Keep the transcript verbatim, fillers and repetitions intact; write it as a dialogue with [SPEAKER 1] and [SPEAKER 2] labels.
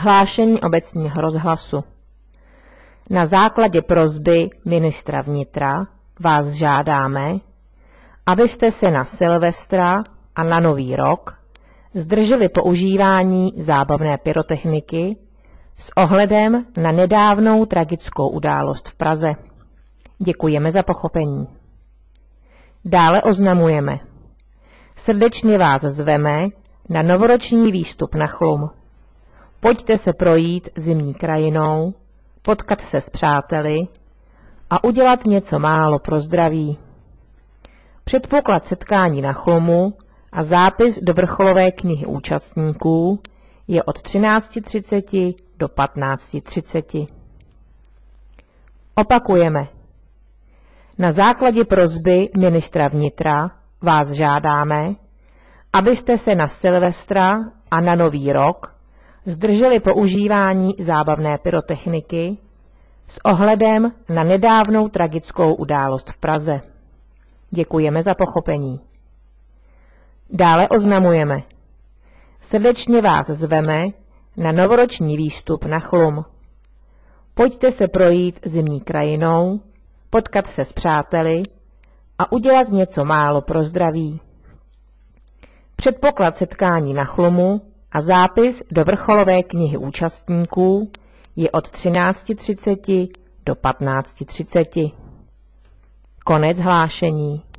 [SPEAKER 1] Hlášení obecního rozhlasu. Na základě prosby ministra vnitra vás žádáme, abyste se na Silvestra a na Nový rok zdrželi používání zábavné pyrotechniky s ohledem na nedávnou tragickou událost v Praze. Děkujeme za pochopení. Dále oznamujeme. Srdečně vás zveme na novoroční výstup na Chlum. Pojďte se projít zimní krajinou, potkat se s přáteli a udělat něco málo pro zdraví. Předpoklad setkání na Chlumu a zápis do vrcholové knihy účastníků je od třinácti třiceti do patnácti třiceti. Opakujeme. Na základě prosby ministra vnitra vás žádáme, abyste se na Silvestra a na Nový rok zdrželi používání zábavné pyrotechniky s ohledem na nedávnou tragickou událost v Praze. Děkujeme za pochopení. Dále oznamujeme. Srdečně vás zveme na novoroční výstup na Chlum. Pojďte se projít zimní krajinou, potkat se s přáteli a udělat něco málo pro zdraví. Předpoklad setkání na Chlumu a zápis do vrcholové knihy účastníků je od třinácti třiceti do patnácti třiceti. Konec hlášení.